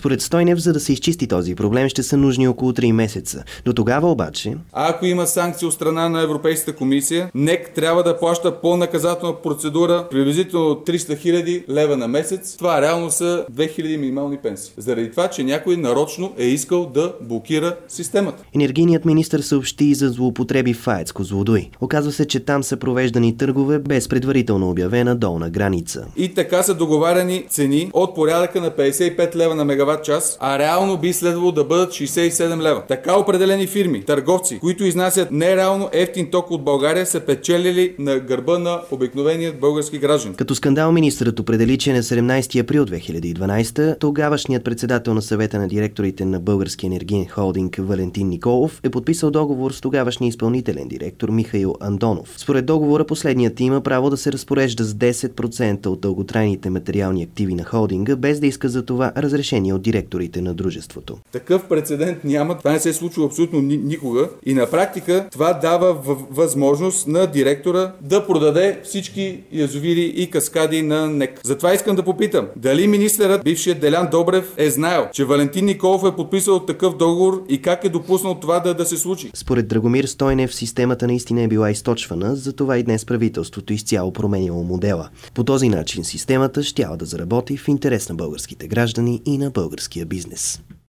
Според Стойнев, за да се изчисти този проблем, ще са нужни около 3 месеца. До тогава обаче... Ако има санкции от страна на Европейската комисия, НЕК трябва да плаща по наказателна процедура приблизително 300 хиляди лева на месец. Това реално са 2000 минимални пенсии. Заради това, че някой нарочно е искал да блокира системата. Енергийният министър съобщи и за злоупотреби в АЕЦ Козлодуй. Оказва се, че там са провеждани търгове без предварително обявена долна граница. И така са договаряни цени от порядъка на 55 лева на мегаватт час, а реално би следвало да бъдат 67 лева. Така определени фирми, търговци, които изнасят нереално ефтин ток от България, са печелили на гърба на обикновеният български граждан. Като скандал министърът определи, че на 17 април 2012 тогавашният председател на съвета на директорите на Българския енергиен холдинг Валентин Николов е подписал договор с тогавашния изпълнителен директор Михаил Андонов. Според договора последният има право да се разпорежда с 10% от дълготрайните материални активи на холдинга, без да иска за това разрешение от директорите на дружеството. Такъв прецедент няма. Това не се е случило абсолютно никога и на практика това дава възможност на директора да продаде всички язовири и каскади на НЕК. Затова искам да попитам, дали министърът, бившият Делян Добрев, е знаел, че Валентин Николов е подписал такъв договор и как е допуснал това да се случи? Според Драгомир Стойнев, системата наистина е била източвана, затова и днес правителството изцяло променило модела. По този начин системата щяла да заработи в интерес на българските граждани и на българския бизнес.